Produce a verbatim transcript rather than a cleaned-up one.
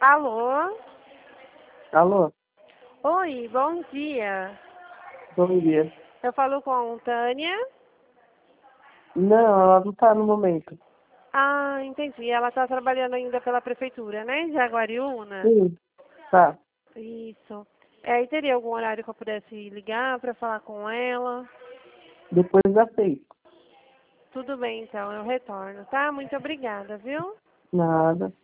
Alô? Alô? Oi, bom dia. Bom dia. Eu falo com Tânia. Não, ela não tá no momento. Ah, entendi. Ela está trabalhando ainda pela prefeitura, né? De Jaguariúna? Sim, tá. Isso. É, e teria algum horário que eu pudesse ligar para falar com ela? Depois das seis. Tudo bem, então, eu retorno, tá? Muito obrigada, viu? Nada.